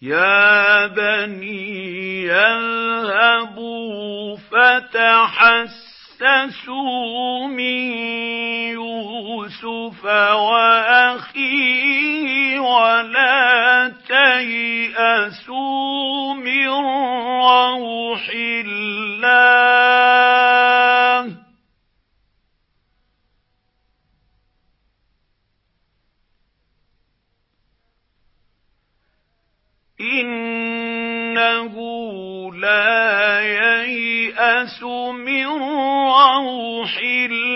يَا بَنِي اذْهَبُوا فَتَحَسَّسُوا مِن يُوسُفَ وَأَخِيهِ وَلَا تَيْأَسُوا مِن رَّوْحِ اللَّهِ ۖ إِنَّهُ لَا يَيْأَسُ مِن رَّوْحِ